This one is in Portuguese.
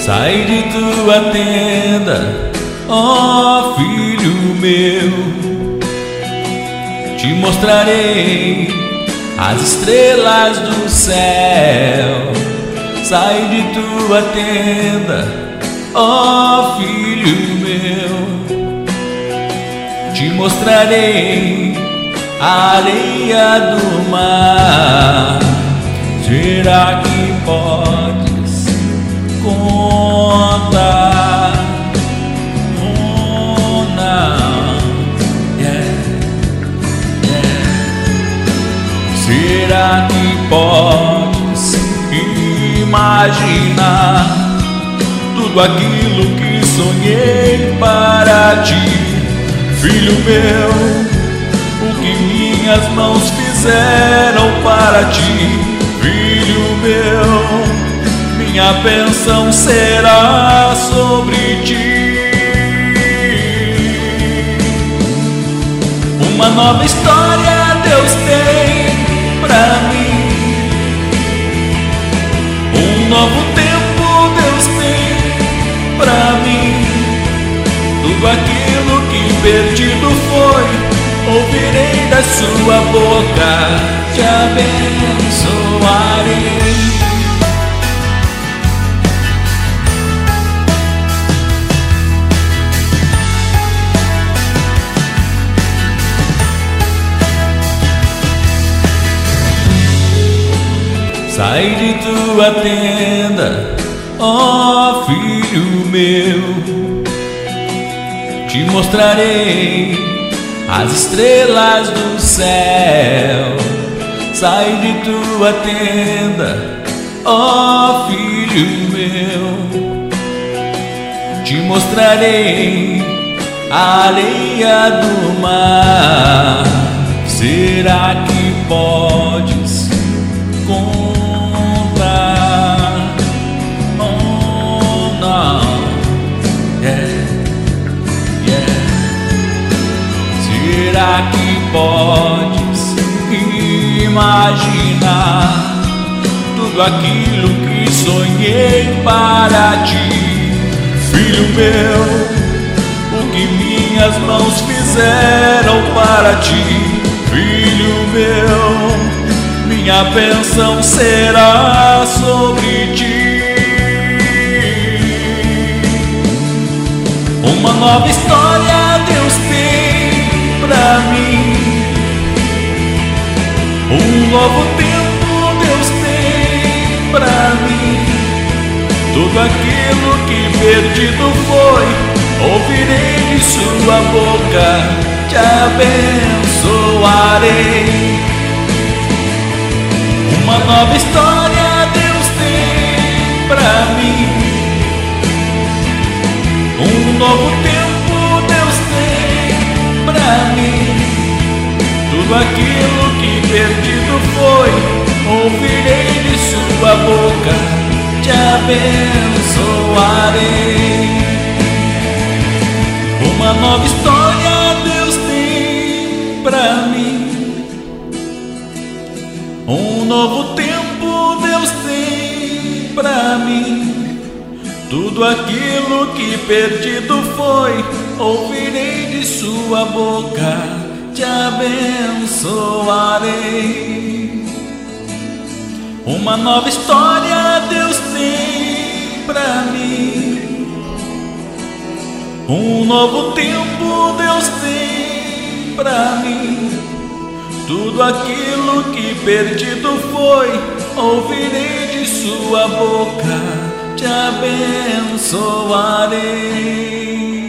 Sai de tua tenda, ó filho meu, te mostrarei as estrelas do céu. Sai de tua tenda, ó filho meu, te mostrarei a areia do mar. Será que podes contar? Oh não, yeah, yeah. Será que podes imaginar tudo aquilo que sonhei para ti, filho meu? O que minhas mãos fizeram para ti, filho meu, minha bênção será sobre ti. Uma nova história Deus tem pra mim, um novo tempo Deus tem pra mim. Tudo aquilo que perdido foi, ouvirei da sua boca, te abençoarei. Sai de tua tenda, ó filho meu, te mostrarei as estrelas do céu. Sai de tua tenda, ó filho meu, te mostrarei a areia do mar. Será que podes contar? Oh não, yeah, yeah. Será que podes imaginar tudo aquilo que sonhei para ti, filho meu? O que minhas mãos fizeram para ti, filho meu, minha bênção será sobre ti. Uma nova história Deus tem pra mim, um novo tempo Deus tem pra mim. Tudo aquilo que perdido foi, ouvirei de sua boca, te abençoarei. Uma nova história Deus tem pra mim, um novo tempo Deus tem pra mim. Tudo aquilo que perdido foi, ouvirei de sua boca, te abençoarei. Uma nova história Deus tem pra mim, um novo tempo Deus tem pra mim. Tudo aquilo que perdido foi, ouvirei de sua boca, te abençoarei. Uma nova história Deus tem pra mim, um novo tempo Deus tem pra mim. Tudo aquilo que perdido foi, ouvirei de sua boca, te abençoarei.